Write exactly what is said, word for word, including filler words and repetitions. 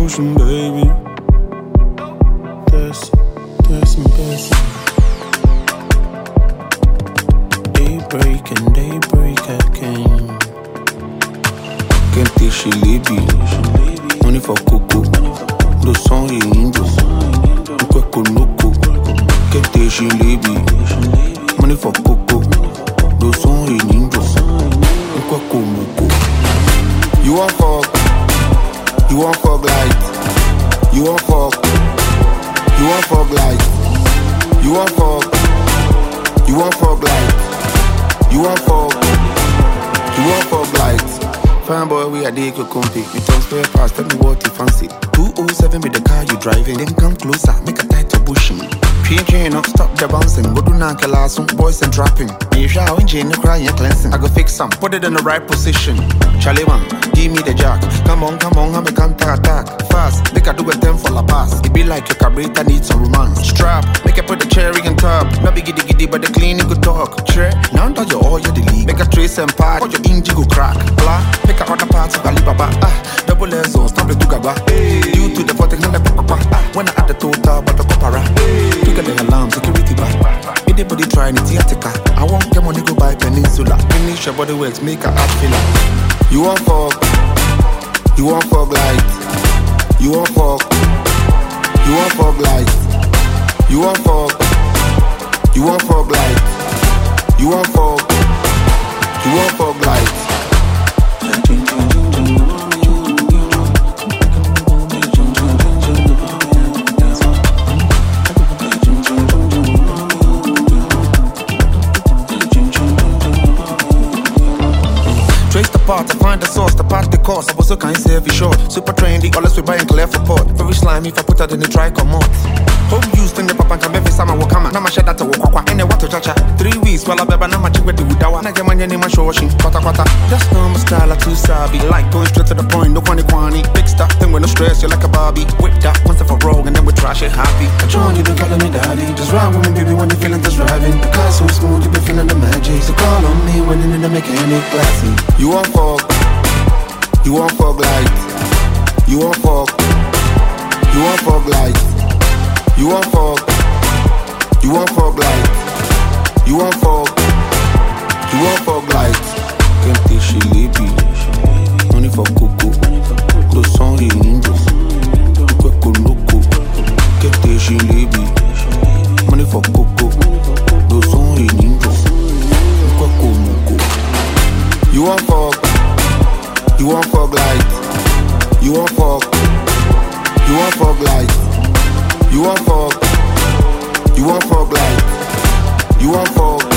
motion, baby. That's, that's my best. Daybreak and daybreak I came. Can't think she libi. Money for cocoa. Do son et indo. Kweko noko. Can't think she libi. Money for cocoa. Do son et indo. Kweko noko. You want fuck? You want fuck like? You want fuck? You want fuck like? You want fuck? You want fuck like? You want fuck? You want fuck like? Fine boy, we are there to compete. We turn spare parts, tell me what you fancy. two oh seven with the car you driving. Then come closer, make a tight to bushing. Train train up, stop the bouncing. Go do nankala, some boys and trapping. Me shower engine, no crying, cleansing. I go fix some, put it in the right position. Charlie man, give me the jack. Come on, come on, I'm a counter attack. Fast, make I do a ten for la pass. It be like your carburetor needs some romance. Strap, make I put the cherry on top. Not be giddy giddy, but the clean you could talk. Tre, now that you all you delete. Make a trace and part, or your engine go crack. Blah, make a other parts of Alibaba. Ah, double S on, stumble to Gaba. Due to the fourteen hundred papa. Ah, when I add the total, but the copara. Look at the alarm, security back. Anybody try any theatrical. I won't get money go buy Peninsula. Finish your body works, make a art filler. You want fuck? You want fuck like? You want fuck? You want fuck like? You want fuck? You want fuck like? You want fuck? You want fuck like? Trace the part, I find the source, the part the cost. I was so kind of heavy short. Super trendy, all we buy and clear for pot. Very slimy if I put out in the try come out. Home use thing the papa can every summer walk come. Now my shed that to walk walk and what to chacha. Three weeks while I beba now my chick with the Udawa. Now get my name my show washing. Quata quata. That's not my style, I too savvy. Like going straight to the point, no quani quani. Big stuff, then with no stress, you're like a Barbie. Whip that once for rogue and then we trash it happy. I join you, don't call me daddy. Just ride with me, baby, when you're feeling this driving. The car so smooth, you be feeling the magic. So call on me when you're in the mechanic classy. You want fuck? You want fuck like? You want fuck? You want fuck like? You want fuck? You want fuck like? You want fuck? You want fuck like? Can't think she libi. Money for cocoa. Do son et indo. Kweko noko. Can't think she libi. Money for cocoa. Do son et indo. Kweko noko. You want fuck? You want fuck like? You want fuck? You want fuck like? You want fuck? You want fuck like? You want fuck?